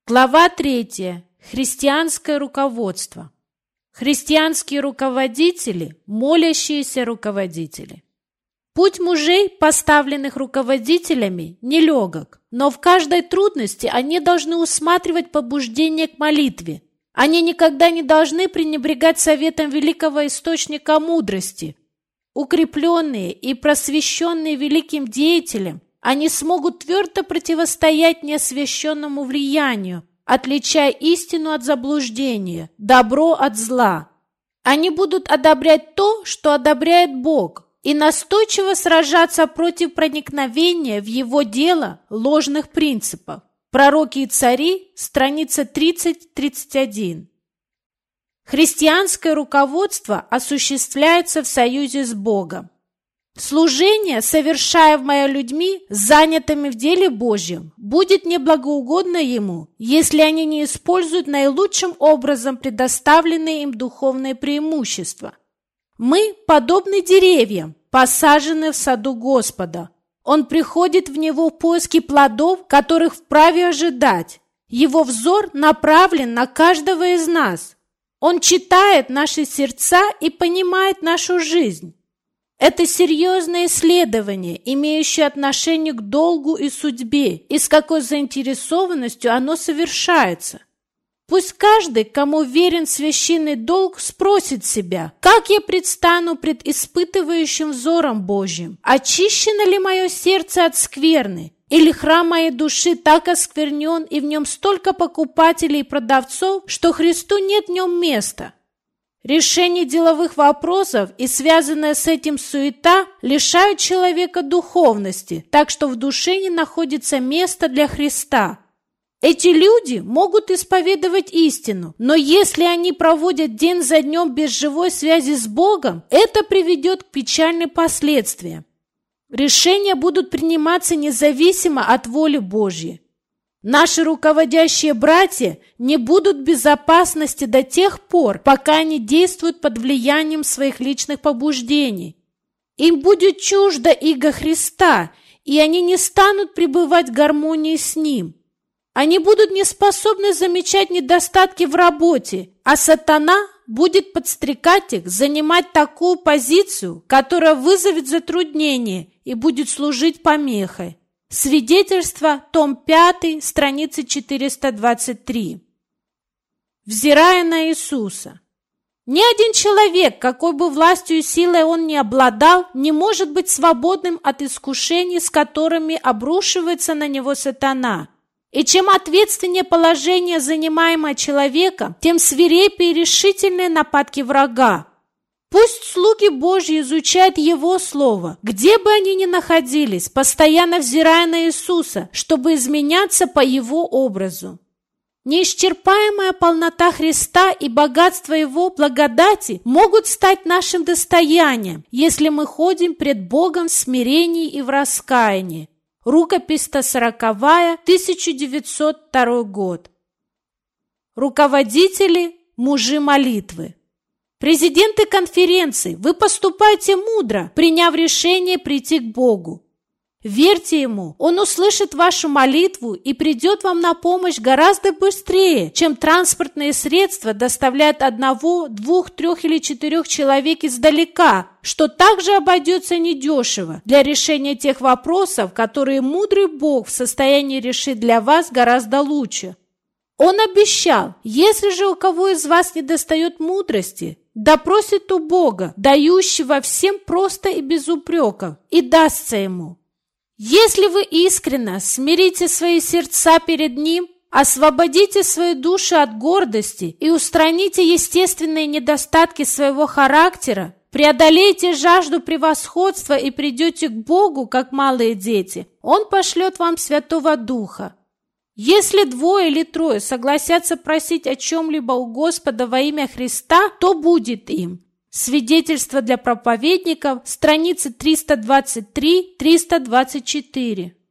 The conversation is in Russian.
Глава 3. Христианское руководство. Христианские руководители, молящиеся руководители. Путь мужей, поставленных руководителями, нелегок, но в каждой трудности они должны усматривать побуждение к молитве. Они никогда не должны пренебрегать советом великого источника мудрости. Укрепленные и просвещенные великим деятелем, они смогут твердо противостоять неосвященному влиянию, отличая истину от заблуждения, добро от зла. Они будут одобрять то, что одобряет Бог, и настойчиво сражаться против проникновения в Его дело ложных принципов. Пророки и цари, страница 30-31. Христианское руководство осуществляется в союзе с Богом. Служение, совершаемое людьми, занятыми в деле Божьем, будет неблагоугодно Ему, если они не используют наилучшим образом предоставленные им духовные преимущества. Мы подобны деревьям, посаженные в саду Господа. Он приходит в него в поиске плодов, которых вправе ожидать. Его взор направлен на каждого из нас. Он читает наши сердца и понимает нашу жизнь. Это серьезное исследование, имеющее отношение к долгу и судьбе, и с какой заинтересованностью оно совершается. Пусть каждый, кому верен священный долг, спросит себя: как я предстану пред испытывающим взором Божьим? Очищено ли мое сердце от скверны? Или храм моей души так осквернен, и в нем столько покупателей и продавцов, что Христу нет в нем места? Решение деловых вопросов и связанная с этим суета лишают человека духовности, так что в душе не находится места для Христа. Эти люди могут исповедовать истину, но если они проводят день за днем без живой связи с Богом, это приведет к печальным последствиям. Решения будут приниматься независимо от воли Божьей. Наши руководящие братья не будут в безопасности до тех пор, пока они действуют под влиянием своих личных побуждений. Им будет чуждо иго Христа, и они не станут пребывать в гармонии с Ним. Они будут не способны замечать недостатки в работе, а сатана будет подстрекать их занимать такую позицию, которая вызовет затруднение и будет служить помехой. Свидетельство, том 5, страница 423. Взирая на Иисуса. Ни один человек, какой бы властью и силой он ни обладал, не может быть свободным от искушений, с которыми обрушивается на него сатана. И чем ответственнее положение, занимаемое человеком, тем свирепее и решительные нападки врага. Пусть слуги Божьи изучают Его Слово, где бы они ни находились, постоянно взирая на Иисуса, чтобы изменяться по Его образу. Неисчерпаемая полнота Христа и богатство Его благодати могут стать нашим достоянием, если мы ходим пред Богом в смирении и в раскаянии. Рукопись 140, 1902 год. Руководители, мужи молитвы. Президенты конференции, вы поступаете мудро, приняв решение прийти к Богу. Верьте Ему, Он услышит вашу молитву и придет вам на помощь гораздо быстрее, чем транспортные средства доставляют 1, 2, 3 или 4 человек издалека, что также обойдется недешево для решения тех вопросов, которые мудрый Бог в состоянии решить для вас гораздо лучше. Он обещал: если же у кого из вас недостает мудрости, да просит у Бога, дающего всем просто и без упреков, и дастся ему. Если вы искренне смирите свои сердца перед Ним, освободите свою душу от гордости и устраните естественные недостатки своего характера, преодолейте жажду превосходства и придете к Богу, как малые дети, Он пошлет вам Святого Духа. Если 2 или 3 согласятся просить о чем-либо у Господа во имя Христа, то будет им. Свидетельство для проповедников, страницы 323-324.